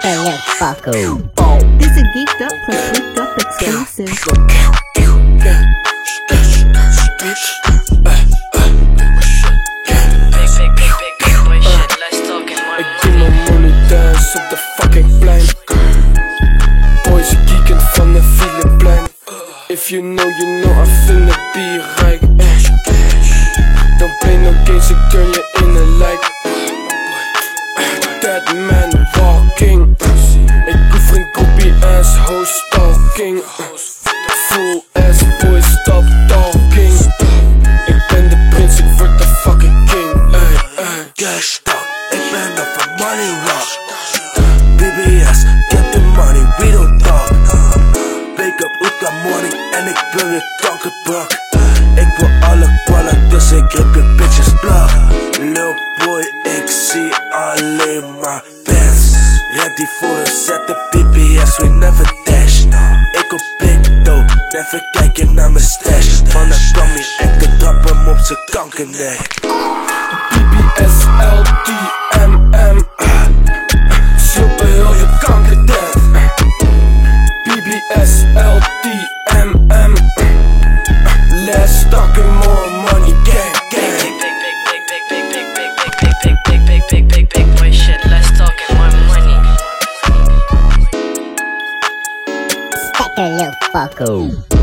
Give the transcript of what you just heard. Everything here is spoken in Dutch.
Spectre Lil Fucko. It's a geeked up plus freaked up exclusive. Ik doe mijn money dance op de fucking plein. Boys geeken van de Filipijn. If you know, I finna be rijk. Don't play no games, ik turn je in een lijk. Dead man walking. Ik hoef geen copy ass hoes stalking. Full ass boy, stop talking. Ik ben de prins, ik word de fucking king. Cash talk, ik ben op een money rock. BBS, get the money, we don't talk. Wake up, Utka morning en ik ben weer kankerbrak. Ik wil alle ballen, dus ik heb je bitches blok. Lil boy, ik zie alleen maar bands. Ready voor een zette BBS, we never dash. Ik op big dope, never kijken naar mijn stash. Van de Tommy en de trap hem op z'n kankernek. BBS, LTMM. Sloppen heel je kanker dead. BBS, LTMM. Less talking, more money, gang, gang. Big boy shit, less talking, more money. Spectre Lil Fucko.